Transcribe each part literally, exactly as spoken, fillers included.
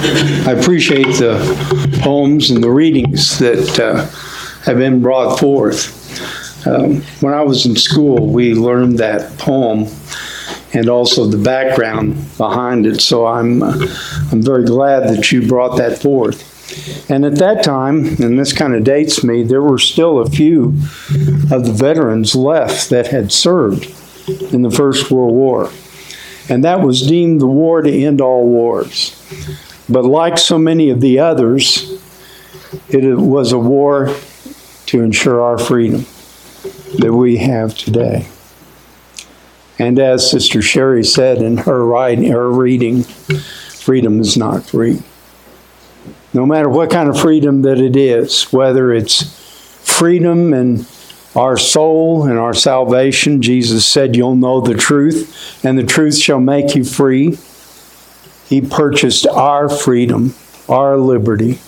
I appreciate the poems and the readings that uh, have been brought forth. Um, when I was in school, we learned that poem and also the background behind it. So I'm, uh, I'm very glad that you brought that forth. And at that time, and this kind of dates me, there were still a few of the veterans left that had served in the First World War. And that was deemed the war to end all wars. But like so many of the others, it was a war to ensure our freedom that we have today. And as Sister Sherry said in her, writing, her reading, freedom is not free. No matter what kind of freedom that it is, whether it's freedom in our soul and our salvation, Jesus said, you'll know the truth, and the truth shall make you free. He purchased our freedom, our liberty,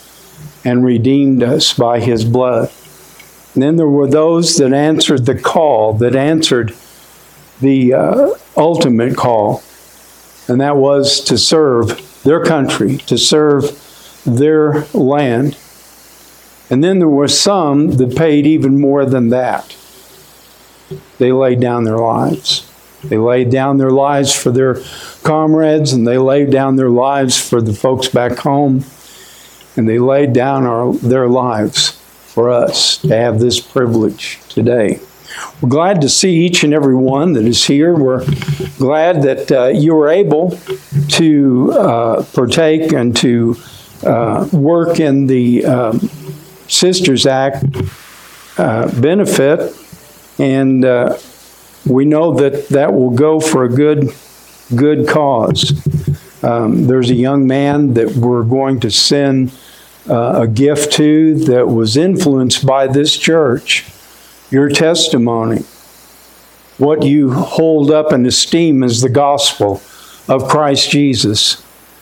and redeemed us by His blood. And then there were those that answered the call, that answered the uh, ultimate call, and that was to serve their country, to serve their land. And then there were some that paid even more than that. They laid down their lives. They laid down their lives for their comrades, and they laid down their lives for the folks back home, and they laid down our, their lives for us to have this privilege today. We're glad to see each and every one that is here. We're glad that uh, you were able to uh, partake and to uh, work in the um, Sisters Act uh, benefit, and uh, we know that that will go for a good, good cause. Um, there's a young man that we're going to send uh, a gift to that was influenced by this church. Your testimony, what you hold up in esteem as the gospel of Christ Jesus.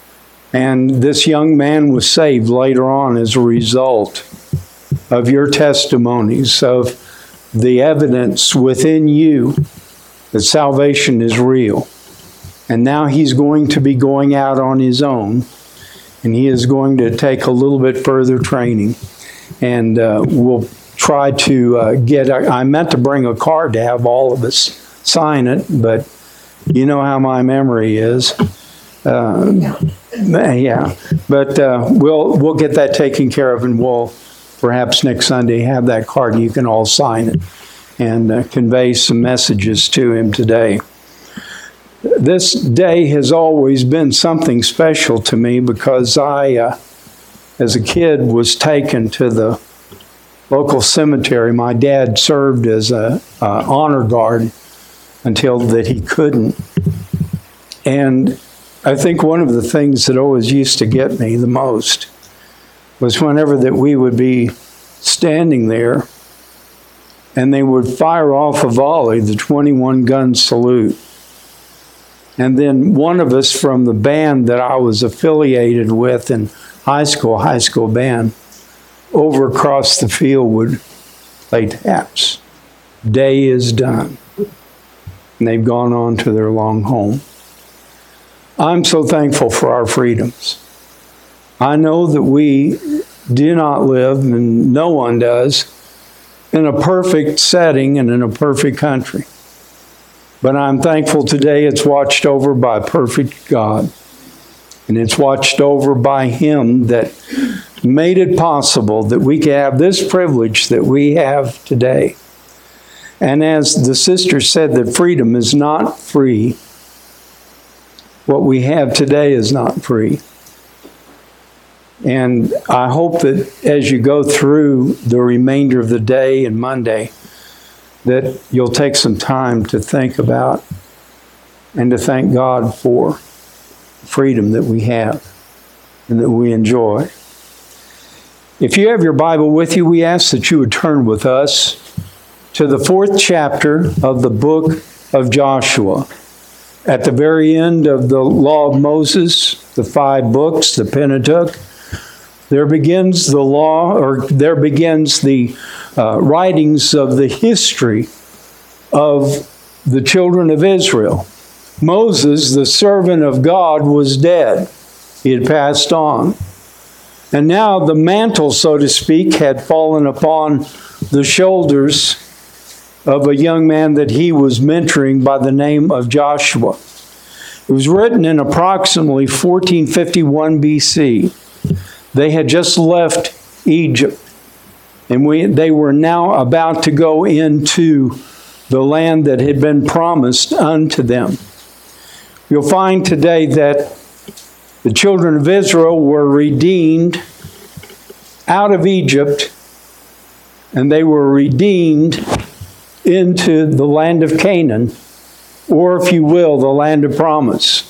And this young man was saved later on as a result of your testimonies, of the evidence within you that salvation is real. And now he's going to be going out on his own, and he is going to take a little bit further training. And uh, we'll try to uh, get, a, I meant to bring a card to have all of us sign it, but you know how my memory is. Uh, yeah. yeah, but uh, we'll we'll get that taken care of, and we'll perhaps next Sunday have that card and you can all sign it and uh, convey some messages to him today. This day has always been something special to me because I, uh, as a kid, was taken to the local cemetery. My dad served as a uh, honor guard until that he couldn't. And I think one of the things that always used to get me the most was whenever that we would be standing there and they would fire off a volley, the twenty-one gun salute. And then one of us from the band that I was affiliated with in high school, high school band, over across the field would play taps. Day is done. And they've gone on to their long home. I'm so thankful for our freedoms. I know that we do not live, and no one does, in a perfect setting and in a perfect country. But I'm thankful today it's watched over by a perfect God. And it's watched over by Him that made it possible that we can have this privilege that we have today. And as the sister said, that freedom is not free. What we have today is not free. And I hope that as you go through the remainder of the day and Monday, that you'll take some time to think about and to thank God for freedom that we have and that we enjoy. If you have your Bible with you, we ask that you would turn with us to the fourth chapter of the book of Joshua. At the very end of the law of Moses, the five books, the Pentateuch, there begins the law, or there begins the uh, writings of the history of the children of Israel. Moses, the servant of God, was dead. He had passed on. And now the mantle, so to speak, had fallen upon the shoulders of a young man that he was mentoring by the name of Joshua. It was written in approximately fourteen fifty-one B C. They had just left Egypt, and we, they were now about to go into the land that had been promised unto them. You'll find today that the children of Israel were redeemed out of Egypt, and they were redeemed into the land of Canaan, or if you will, the land of promise.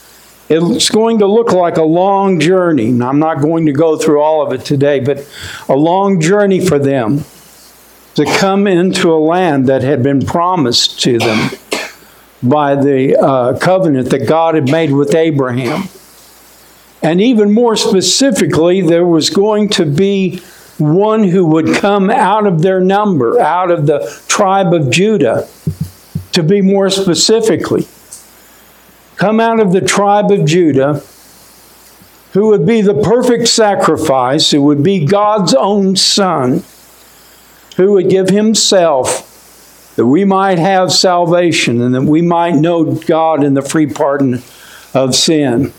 It's going to look like a long journey. Now, I'm not going to go through all of it today, but a long journey for them to come into a land that had been promised to them by the uh, covenant that God had made with Abraham. And even more specifically, there was going to be one who would come out of their number, out of the tribe of Judah, to be more specifically. Come out of the tribe of Judah, who would be the perfect sacrifice, who would be God's own Son, who would give himself that we might have salvation and that we might know God in the free pardon of sin.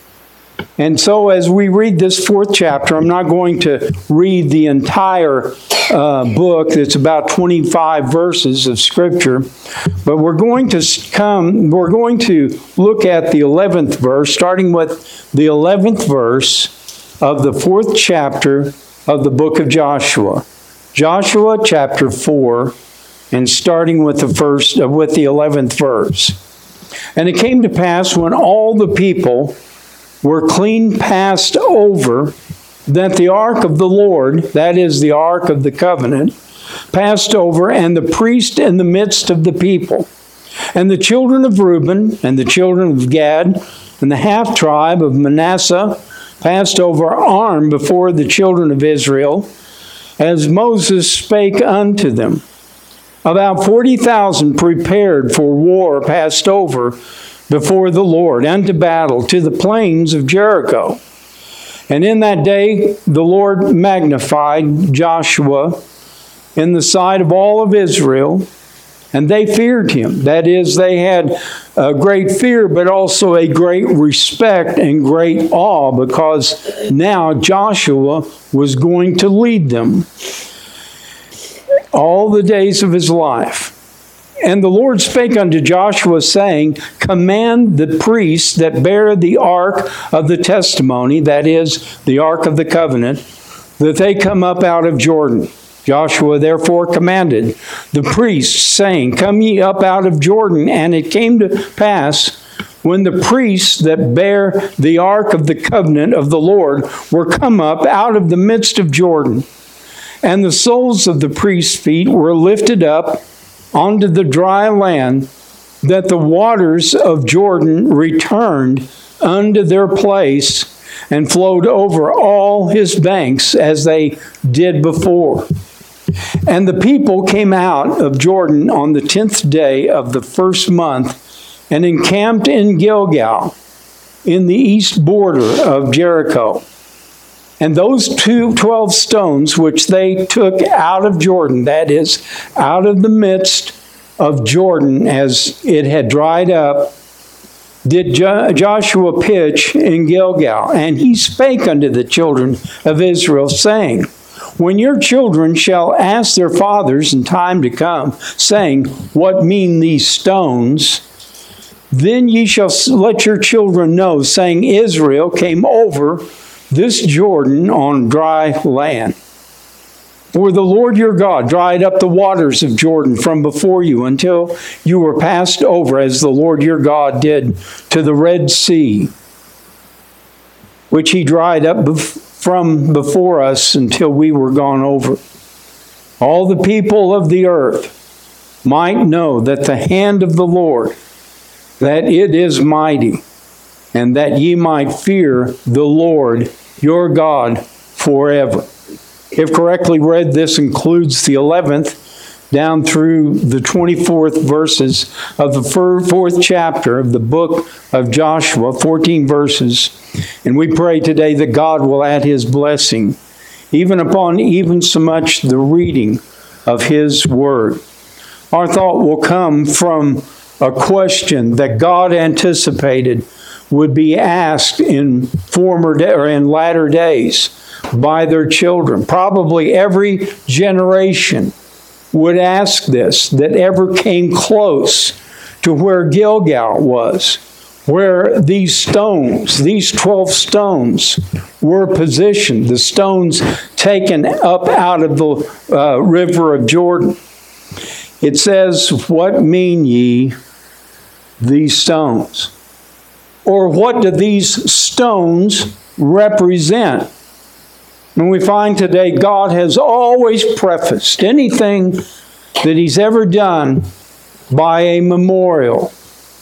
And so as we read this fourth chapter, I'm not going to read the entire uh, book. It's about twenty-five verses of Scripture. But we're going to come, we're going to look at the eleventh verse, starting with the eleventh verse of the fourth chapter of the book of Joshua. Joshua chapter four, and starting with the first, uh, with the eleventh verse. And it came to pass when all the people were clean passed over, that the ark of the Lord, that is the ark of the covenant, passed over, and the priest in the midst of the people. And the children of Reuben, and the children of Gad, and the half tribe of Manasseh passed over armed before the children of Israel, as Moses spake unto them. About forty thousand prepared for war passed over before the Lord unto battle to the plains of Jericho. And in that day the Lord magnified Joshua in the sight of all of Israel, and they feared him. That is, they had a great fear, but also a great respect and great awe, because now Joshua was going to lead them all the days of his life. And the Lord spake unto Joshua, saying, command the priests that bear the ark of the testimony, that is, the ark of the covenant, that they come up out of Jordan. Joshua therefore commanded the priests, saying, come ye up out of Jordan. And it came to pass, when the priests that bear the ark of the covenant of the Lord were come up out of the midst of Jordan, and the soles of the priests' feet were lifted up onto the dry land, that the waters of Jordan returned unto their place and flowed over all his banks as they did before. And the people came out of Jordan on the tenth day of the first month, and encamped in Gilgal, in the east border of Jericho. And those two, twelve stones which they took out of Jordan, that is, out of the midst of Jordan as it had dried up, did Jo- Joshua pitch in Gilgal. And he spake unto the children of Israel, saying, when your children shall ask their fathers in time to come, saying, what mean these stones? Then ye shall let your children know, saying, Israel came over this Jordan on dry land. For the Lord your God dried up the waters of Jordan from before you until you were passed over, as the Lord your God did to the Red Sea, which he dried up bef- from before us until we were gone over. All the people of the earth might know that the hand of the Lord, that it is mighty, and that ye might fear the Lord your God forever. If correctly read, this includes the eleventh down through the twenty-fourth verses of the fourth chapter of the book of Joshua, fourteen verses. And we pray today that God will add His blessing, even upon even so much the reading of His Word. Our thought will come from a question that God anticipated would be asked in former day, or in latter days by their children. Probably every generation would ask this that ever came close to where Gilgal was, where these stones, these twelve stones, were positioned, the stones taken up out of the uh, river of Jordan. It says, "What mean ye these stones?" Or what do these stones represent? And we find today God has always prefaced anything that He's ever done by a memorial.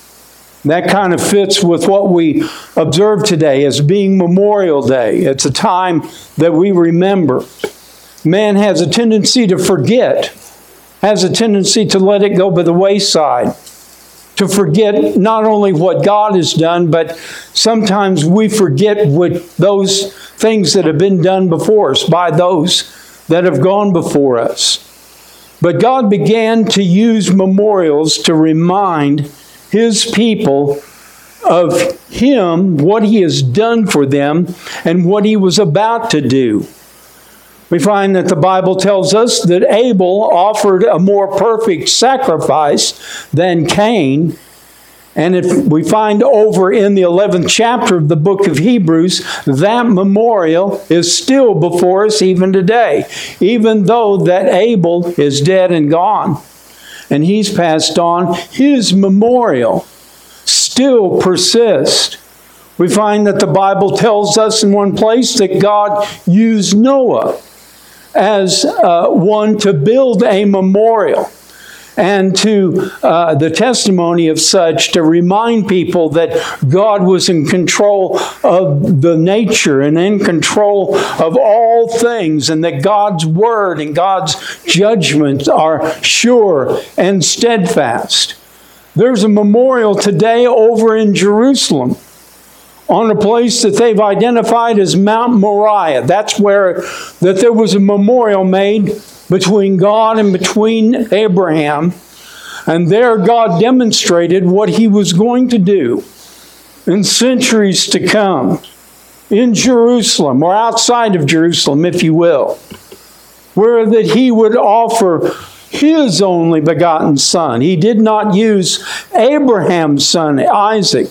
That kind of fits with what we observe today as being Memorial Day. It's a time that we remember. Man has a tendency to forget, has a tendency to let it go by the wayside, to forget not only what God has done, but sometimes we forget what those things that have been done before us by those that have gone before us. But God began to use memorials to remind His people of Him, what He has done for them, and what He was about to do. We find that the Bible tells us that Abel offered a more perfect sacrifice than Cain. And if we find over in the eleventh chapter of the book of Hebrews, that memorial is still before us even today. Even though that Abel is dead and gone, and he's passed on, his memorial still persists. We find that the Bible tells us in one place that God used Noah as uh, one to build a memorial and to uh, the testimony of such to remind people that God was in control of the nature and in control of all things, and that God's word and God's judgments are sure and steadfast. There's a memorial today over in Jerusalem on a place that they've identified as Mount Moriah. That's where that there was a memorial made between God and between Abraham. And there God demonstrated what He was going to do in centuries to come in Jerusalem, or outside of Jerusalem, if you will, where that He would offer His only begotten Son. He did not use Abraham's son, Isaac,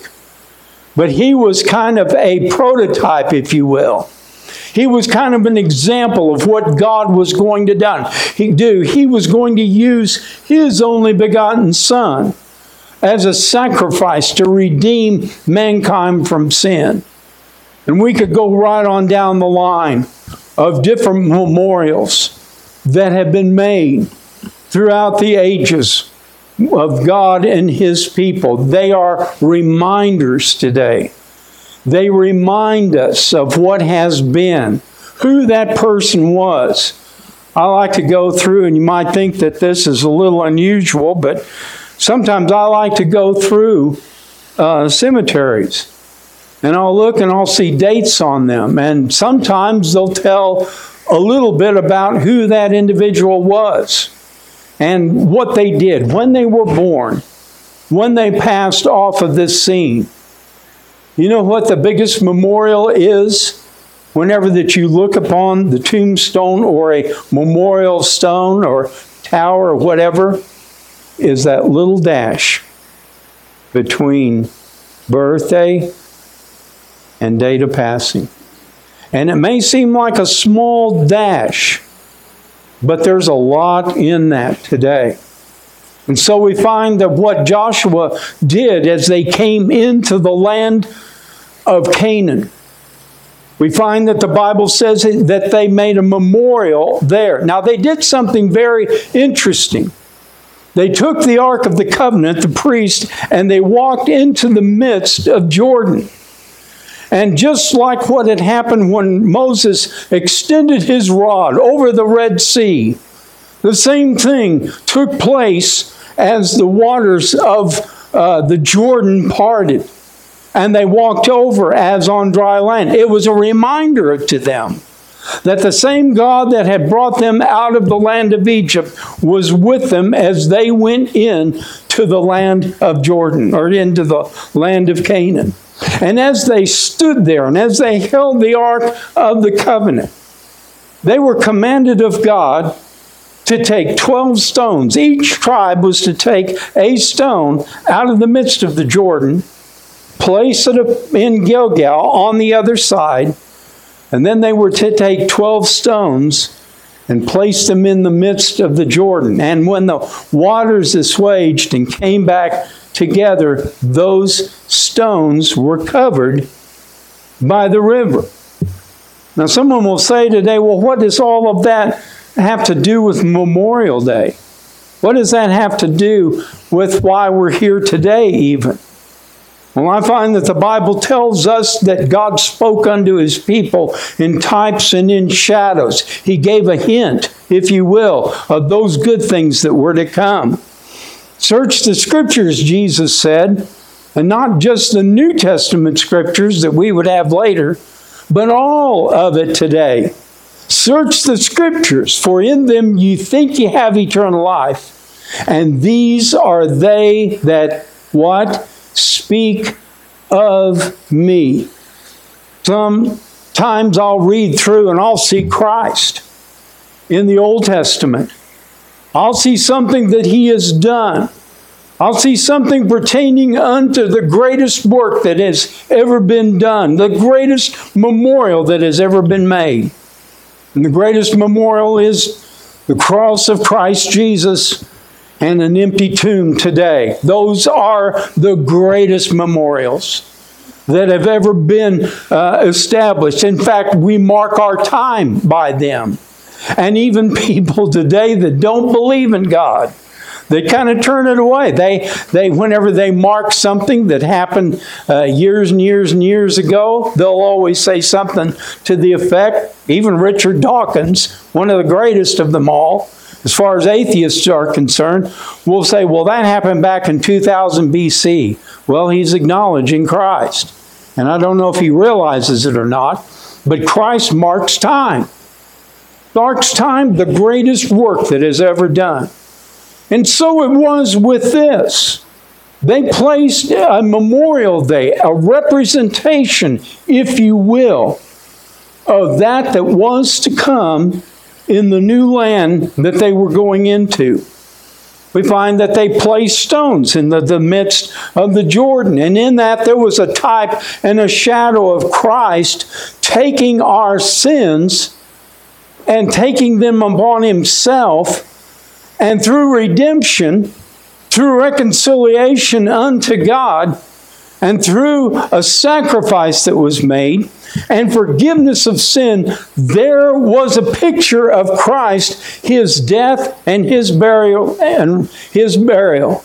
but he was kind of a prototype, if you will. He was kind of an example of what God was going to done. He do. He was going to use His only begotten Son as a sacrifice to redeem mankind from sin. And we could go right on down the line of different memorials that have been made throughout the ages of God and His people. They are reminders today. They remind us of what has been, who that person was. I like to go through, and you might think that this is a little unusual, but sometimes I like to go through uh, cemeteries. And I'll look and I'll see dates on them. And sometimes they'll tell a little bit about who that individual was and what they did, when they were born, when they passed off of this scene. You know what the biggest memorial is? Whenever that you look upon the tombstone or a memorial stone or tower or whatever, is that little dash between birthday and date of passing. And it may seem like a small dash, but there's a lot in that today. And so we find that what Joshua did as they came into the land of Canaan, we find that the Bible says that they made a memorial there. Now they did something very interesting. They took the Ark of the Covenant, the priest, and they walked into the midst of Jordan. And just like what had happened when Moses extended his rod over the Red Sea, The same thing took place as the waters of uh, the Jordan parted, and they walked over as on dry land. It was a reminder to them that the same God that had brought them out of the land of Egypt was with them as they went in to the land of Jordan, or into the land of Canaan. And as they stood there, and as they held the ark of the covenant, they were commanded of God to take twelve stones. Each tribe was to take a stone out of the midst of the Jordan, place it in Gilgal on the other side, and then they were to take twelve stones and place them in the midst of the Jordan. And when the waters assuaged and came back together, those stones were covered by the river. Now someone will say today, well, what does all of that have to do with Memorial Day? What does that have to do with why we're here today even? Well, I find that the Bible tells us that God spoke unto His people in types and in shadows. He gave a hint, if you will, of those good things that were to come. Search the Scriptures, Jesus said, and not just the New Testament Scriptures that we would have later, but all of it today. Search the Scriptures, for in them you think you have eternal life, and these are they that, what? Speak of me. Sometimes I'll read through and I'll see Christ in the Old Testament. I'll see something that He has done. I'll see something pertaining unto the greatest work that has ever been done, the greatest memorial that has ever been made. And the greatest memorial is the cross of Christ Jesus and an empty tomb today. Those are the greatest memorials that have ever been uh, established. In fact, we mark our time by them. And even people today that don't believe in God, they kind of turn it away. They, they, whenever they mark something that happened uh, years and years and years ago, they'll always say something to the effect, even Richard Dawkins, one of the greatest of them all, as far as atheists are concerned, will say, well, that happened back in two thousand B C. Well, he's acknowledging Christ. And I don't know if he realizes it or not, but Christ marks time. Marks time, the greatest work that is ever done. And so it was with this. They placed a memorial day, a representation, if you will, of that that was to come in the new land that they were going into. We find that they placed stones in the, the midst of the Jordan. And in that there was a type and a shadow of Christ taking our sins and taking them upon Himself. And through redemption, through reconciliation unto God, and through a sacrifice that was made, and forgiveness of sin, there was a picture of Christ, His death and His burial, and His burial.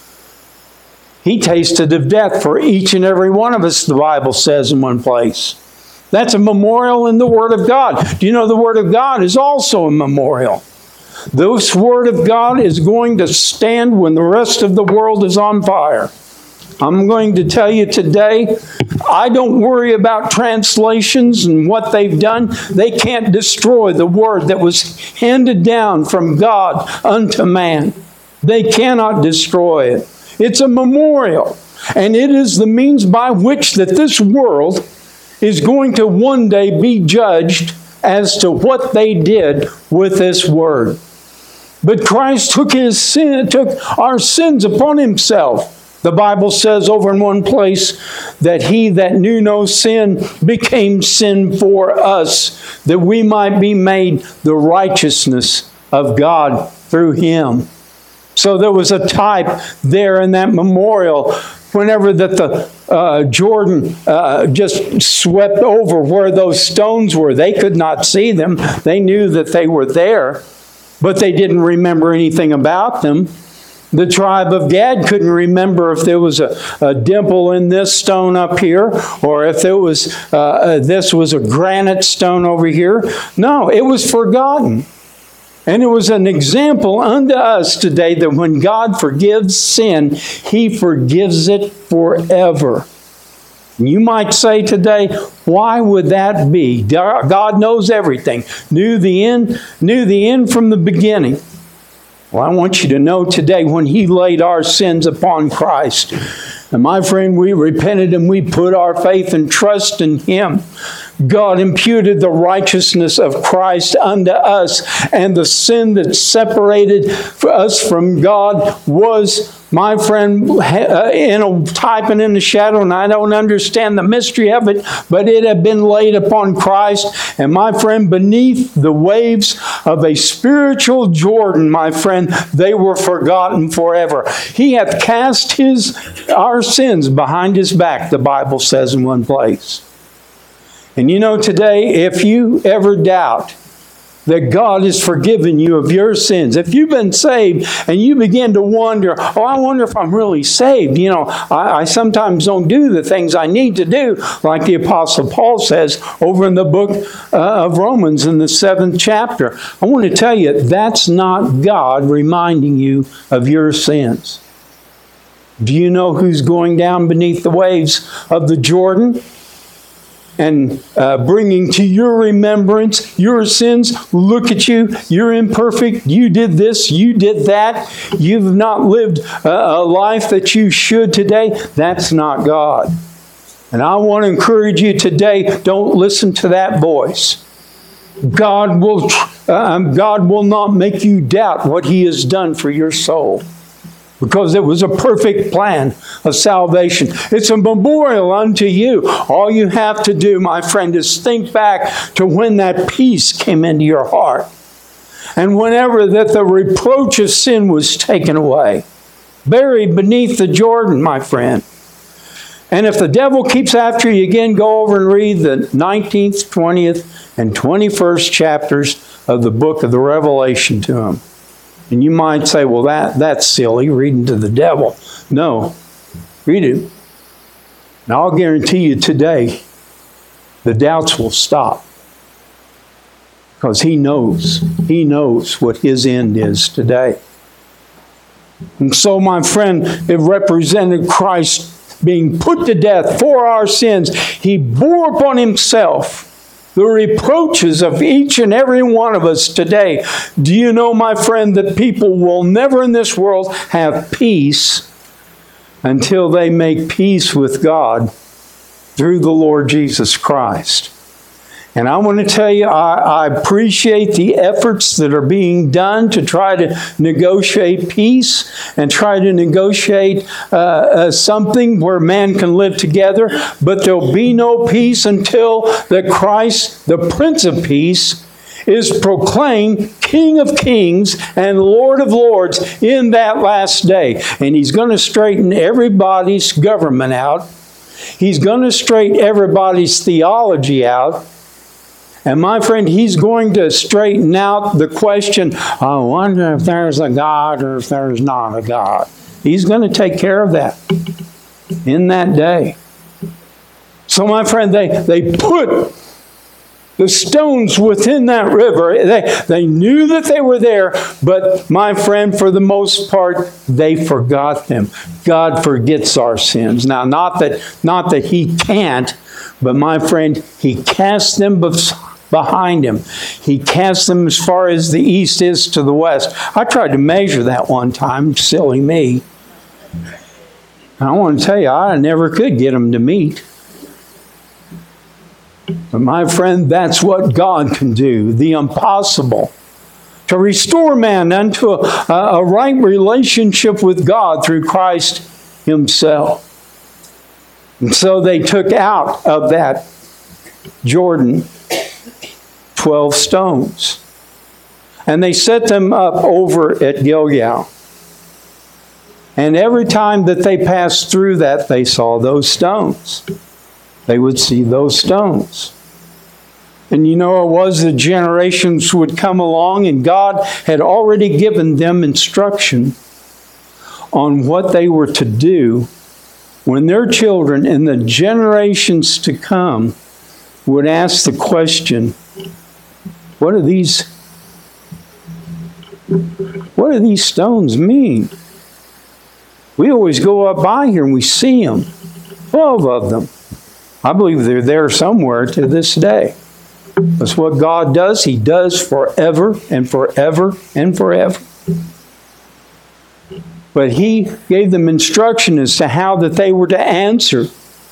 He tasted of death for each and every one of us, the Bible says in one place. That's a memorial in the Word of God. Do you know the Word of God is also a memorial? This Word of God is going to stand when the rest of the world is on fire. I'm going to tell you today, I don't worry about translations and what they've done. They can't destroy the Word that was handed down from God unto man. They cannot destroy it. It's a memorial, and it is the means by which that this world is going to one day be judged as to what they did with this Word. But Christ took his sin, took our sins upon Himself. The Bible says over in one place that He that knew no sin became sin for us, that we might be made the righteousness of God through Him. So there was a type there in that memorial whenever that the uh, Jordan uh, just swept over where those stones were. They could not see them. They knew that they were there, but they didn't remember anything about them. The tribe of Gad couldn't remember if there was a, a dimple in this stone up here, or if there was uh, uh, this was a granite stone over here. No, it was forgotten. And it was an example unto us today that when God forgives sin, He forgives it forever. You might say today, why would that be? God knows everything. Knew the end, knew the end from the beginning. Well, I want you to know today when He laid our sins upon Christ, and my friend, we repented and we put our faith and trust in Him. God imputed the righteousness of Christ unto us, and the sin that separated us from God was, my friend, in a type and in the shadow, and I don't understand the mystery of it, but it had been laid upon Christ. And my friend, beneath the waves of a spiritual Jordan, my friend, they were forgotten forever. He hath cast his our sins behind His back, the Bible says in one place. And you know, today, if you ever doubt that God has forgiven you of your sins, if you've been saved and you begin to wonder, oh, I wonder if I'm really saved. You know, I, I sometimes don't do the things I need to do, like the Apostle Paul says over in the book uh, of Romans in the seventh chapter. I want to tell you, that's not God reminding you of your sins. Do you know who's going down beneath the waves of the Jordan and uh, bringing to your remembrance your sins? Look at you. You're imperfect. You did this. You did that. You've not lived a, a life that you should today. That's not God. And I want to encourage you today, don't listen to that voice. God will, uh, God will not make you doubt what He has done for your soul, because it was a perfect plan of salvation. It's a memorial unto you. All you have to do, my friend, is think back to when that peace came into your heart. And whenever that the reproach of sin was taken away. Buried beneath the Jordan, my friend. And if the devil keeps after you again, go over and read the nineteenth, twentieth, and twenty-first chapters of the book of the Revelation to him. And you might say, well, that, that's silly, reading to the devil. No, read it. And I'll guarantee you today, the doubts will stop. Because he knows, he knows what his end is today. And so, my friend, it represented Christ being put to death for our sins. He bore upon Himself the reproaches of each and every one of us today. Do you know, my friend, that people will never in this world have peace until they make peace with God through the Lord Jesus Christ? And I want to tell you, I, I appreciate the efforts that are being done to try to negotiate peace and try to negotiate uh, uh, something where man can live together. But there'll be no peace until that Christ, the Prince of Peace, is proclaimed King of Kings and Lord of Lords in that last day. And He's going to straighten everybody's government out. He's going to straighten everybody's theology out. And my friend, He's going to straighten out the question, I wonder if there's a God or if there's not a God. He's going to take care of that in that day. So my friend, they, they put the stones within that river. They, they knew that they were there, but my friend, for the most part, they forgot them. God forgets our sins. Now, not that, not that He can't, but my friend, He cast them behind Him. He cast them as far as the east is to the west. I tried to measure that one time, silly me. And I want to tell you, I never could get them to meet. But my friend, that's what God can do, the impossible. To restore man unto a, a right relationship with God through Christ Himself. And so they took out of that Jordan twelve stones. And they set them up over at Gilgal. And every time that they passed through that, they saw those stones. They would see those stones. And you know, it was the generations would come along, and God had already given them instruction on what they were to do when their children in the generations to come would ask the question, what are these What do these stones mean? We always go up by here and we see them. Twelve of them. I believe they're there somewhere to this day. That's what God does. He does forever and forever and forever. But He gave them instruction as to how that they were to answer.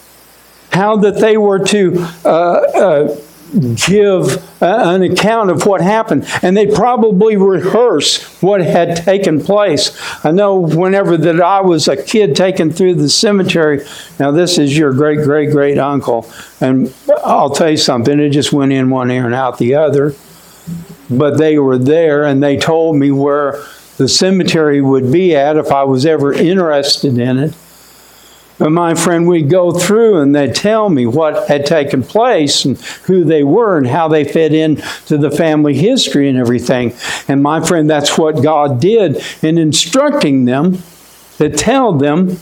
How that they were to uh, uh, give uh, an account of what happened. And they probably rehearse what had taken place. I know whenever that I was a kid taken through the cemetery, now this is your great-great-great uncle, and I'll tell you something, it just went in one ear and out the other. But they were there, and they told me where the cemetery would be at if I was ever interested in it. But my friend, we'd go through and they'd tell me what had taken place and who they were and how they fit in to the family history and everything. And my friend, that's what God did in instructing them to tell them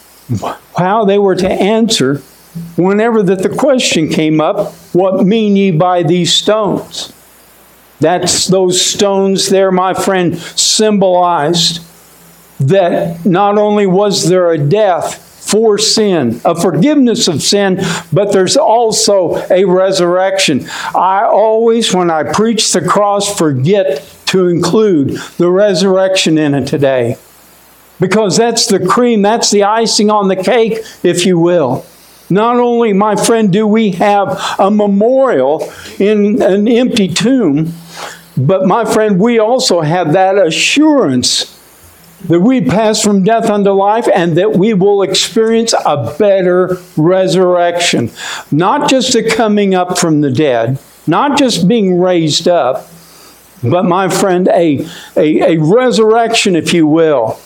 how they were to answer whenever that the question came up, what mean ye by these stones? That's those stones there, my friend, symbolized that not only was there a death for sin, a forgiveness of sin, but there's also a resurrection. I always, when I preach the cross, forget to include the resurrection in it today. Because that's the cream, that's the icing on the cake, if you will. Not only, my friend, do we have a memorial in an empty tomb, but my friend, we also have that assurance that we pass from death unto life and that we will experience a better resurrection. Not just a coming up from the dead, not just being raised up, but my friend, a, a, a resurrection, if you will,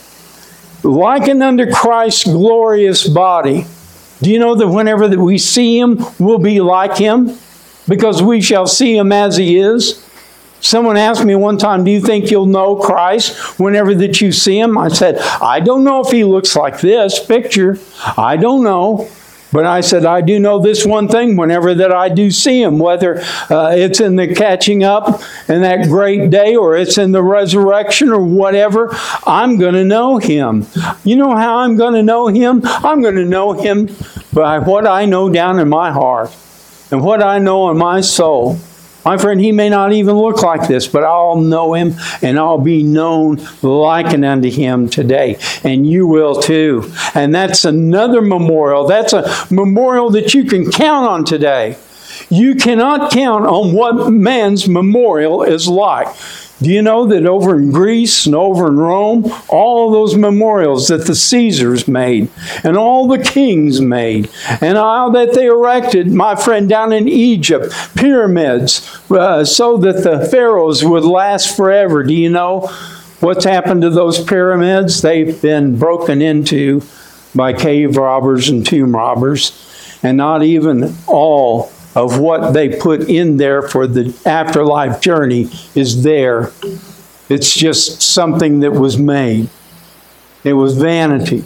likened unto Christ's glorious body. Do you know that whenever that we see Him, we'll be like Him? Because we shall see Him as He is. Someone asked me one time, do you think you'll know Christ whenever that you see Him? I said, I don't know if He looks like this picture. I don't know. But I said, I do know this one thing whenever that I do see Him, whether uh, it's in the catching up and that great day or it's in the resurrection or whatever, I'm going to know Him. You know how I'm going to know Him? I'm going to know Him by what I know down in my heart and what I know in my soul. My friend, He may not even look like this, but I'll know Him and I'll be known likened unto Him today. And you will too. And that's another memorial. That's a memorial that you can count on today. You cannot count on what man's memorial is like. Do you know that over in Greece and over in Rome, all those memorials that the Caesars made and all the kings made and all that they erected, my friend, down in Egypt, pyramids, uh, so that the pharaohs would last forever. Do you know what's happened to those pyramids? They've been broken into by cave robbers and tomb robbers, and not even all of what they put in there for the afterlife journey is there. It's just something that was made. It was vanity.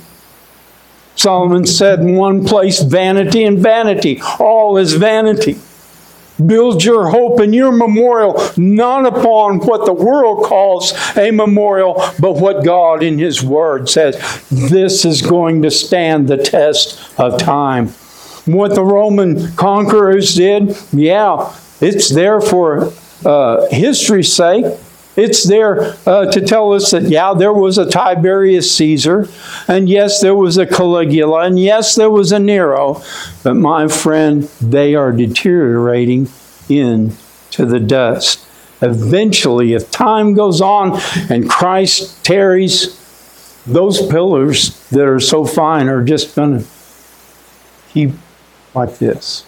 Solomon said in one place, vanity and vanity. All is vanity. Build your hope and your memorial not upon what the world calls a memorial, but what God in His Word says. This is going to stand the test of time. What the Roman conquerors did, yeah, it's there for uh, history's sake. It's there uh, to tell us that, yeah, there was a Tiberius Caesar, and yes, there was a Caligula, and yes, there was a Nero. But my friend, they are deteriorating into the dust. Eventually, if time goes on and Christ tarries, those pillars that are so fine are just going to keep like this.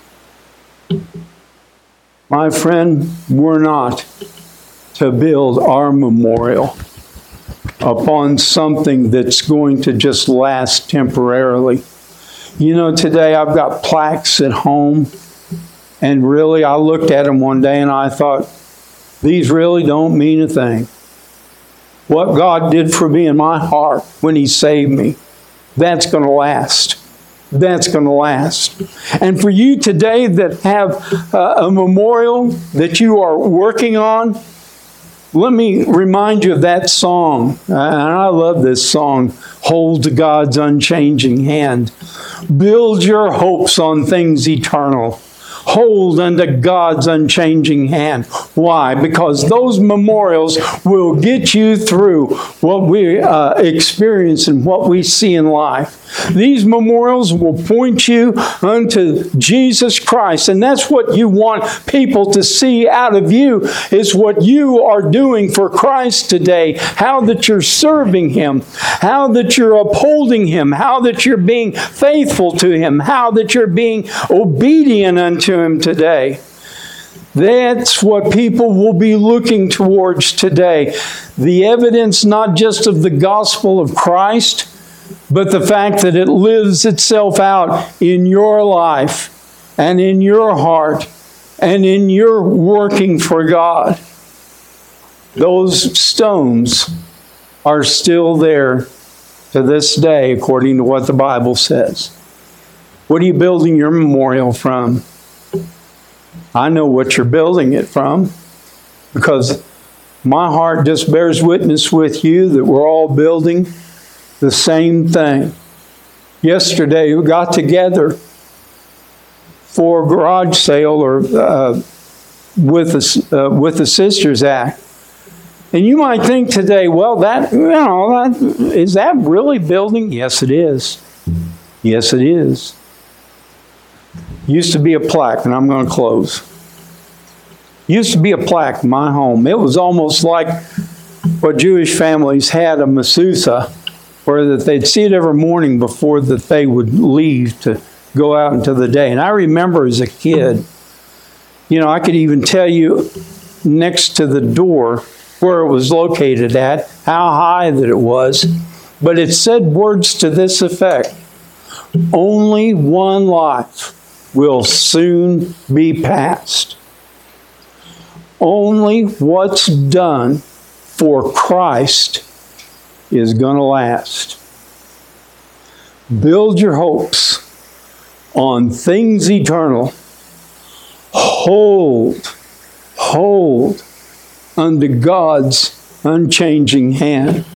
My friend, we're not to build our memorial upon something that's going to just last temporarily. You know, today I've got plaques at home, and really I looked at them one day and I thought, these really don't mean a thing. What God did for me in my heart when He saved me, that's going to last. That's going to last. And for you today that have uh, a memorial that you are working on, Let me remind you of that song. And I love this song, Hold to God's Unchanging Hand. Build your hopes on things eternal. Hold unto God's unchanging hand. Why? Because those memorials will get you through what we uh, experience and what we see in life. These memorials will point you unto Jesus Christ. And that's what you want people to see out of you, is what you are doing for Christ today. How that you're serving Him. How that you're upholding Him. How that you're being faithful to Him. How that you're being obedient unto Him today. That's what people will be looking towards today. The evidence not just of the gospel of Christ, but the fact that it lives itself out in your life and in your heart and in your working for God. Those stones are still there to this day, according to what the Bible says. What are you building your memorial from? I know what you're building it from, because my heart just bears witness with you that we're all building the same thing. Yesterday we got together for a garage sale or uh, with the uh, with the Sisters Act, and you might think today, well, that you know, that, is that really building? Yes, it is. Yes, it is. Used to be a plaque, and I'm going to close. Used to be a plaque in my home. It was almost like what Jewish families had, a mezuzah, where that they'd see it every morning before that they would leave to go out into the day. And I remember as a kid, you know, I could even tell you next to the door where it was located at, how high that it was. But it said words to this effect: only one life will soon be passed. Only what's done for Christ is going to last. Build your hopes on things eternal. Hold, hold unto God's unchanging hand.